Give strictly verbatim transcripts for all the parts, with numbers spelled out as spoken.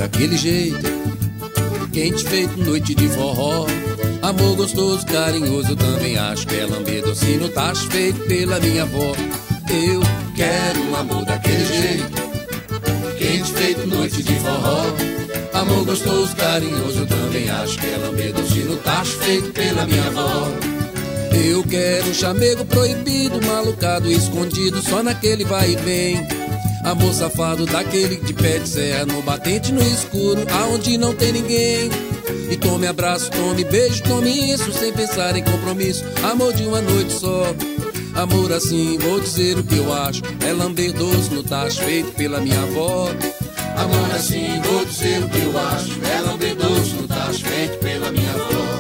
daquele jeito, quente feito noite de forró. Amor gostoso, carinhoso, eu também acho que é lamber doce no tacho feito pela minha avó. Eu quero um amor daquele jeito, quente feito noite de forró. Amor gostoso, carinhoso, eu também acho que é lamber doce no tacho feito pela minha avó. Eu quero um chamego proibido, malucado, escondido, só naquele vai e vem. Amor safado daquele de pé de serra, no batente, no escuro, aonde não tem ninguém. E tome abraço, tome beijo, tome isso, sem pensar em compromisso. Amor de uma noite só. Amor assim, vou dizer o que eu acho, é lamber doce no tacho feito pela minha avó. Amor assim, vou dizer o que eu acho, é lamber doce no tacho feito pela minha avó.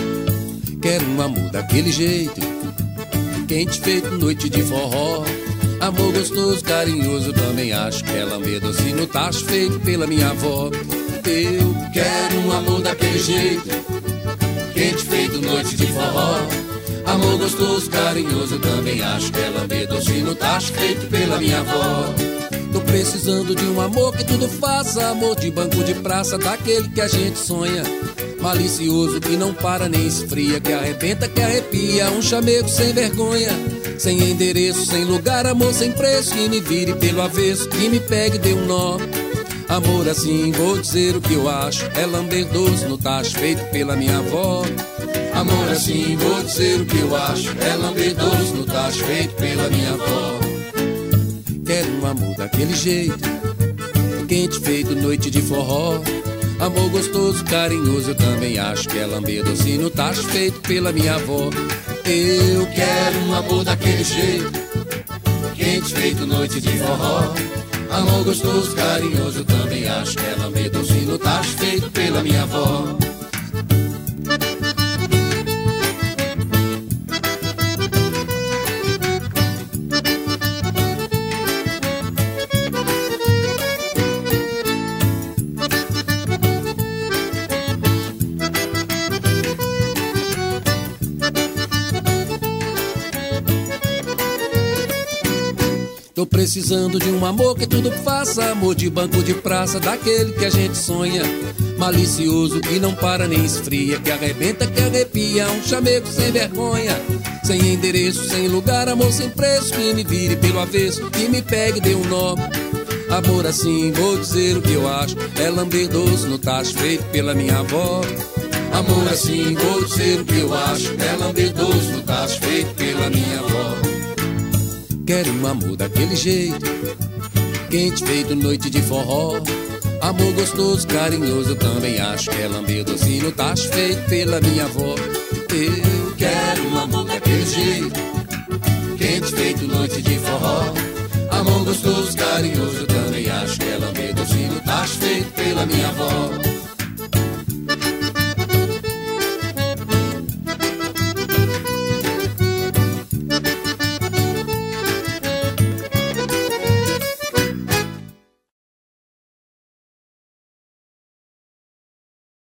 Quero um amor daquele jeito, quente feito noite de forró. Amor gostoso, carinhoso, também acho que é lamber doce no tacho feito pela minha avó. Eu quero um amor daquele jeito, quente feito noite de forró. Amor gostoso, carinhoso, também acho que é lamber doce no tacho feito pela minha avó. Tô precisando de um amor que tudo faça, amor de banco de praça, daquele que a gente sonha. Malicioso, que não para nem esfria, que arrebenta, que arrepia. Um chamego sem vergonha, sem endereço, sem lugar, amor sem preço. Que me vire pelo avesso, que me pegue e dê um nó. Amor assim, vou dizer o que eu acho, é lamber doce no tacho feito pela minha avó. Amor assim, vou dizer o que eu acho, é lamber doce no tacho feito pela minha avó. Quero um amor daquele jeito, quente feito noite de forró. Amor gostoso, carinhoso, eu também acho que é lamber doce no tacho feito pela minha avó. Eu quero um amor daquele jeito, quente feito noite de forró. Amor gostoso, carinhoso, eu também acho que é lamber doce no tacho feito pela minha avó. Tô precisando de um amor que tudo faça, amor de banco de praça, daquele que a gente sonha. Malicioso, que não para nem esfria, que arrebenta, que arrepia. Um chamego sem vergonha, sem endereço, sem lugar, amor sem preço. Que me vire pelo avesso, que me pegue e dê um nó. Amor assim, vou dizer o que eu acho, é lamber doce no tacho feito pela minha avó. Amor assim, vou dizer o que eu acho, é lamber doce no tacho feito pela minha avó. Quero um amor daquele jeito, quente feito noite de forró. Amor gostoso, carinhoso, eu também acho que é lamber doce no tacho feito pela minha avó. Eu quero um amor daquele jeito, quente feito noite de forró. Amor gostoso, carinhoso, eu também acho que é lamber doce no tacho feito pela minha avó.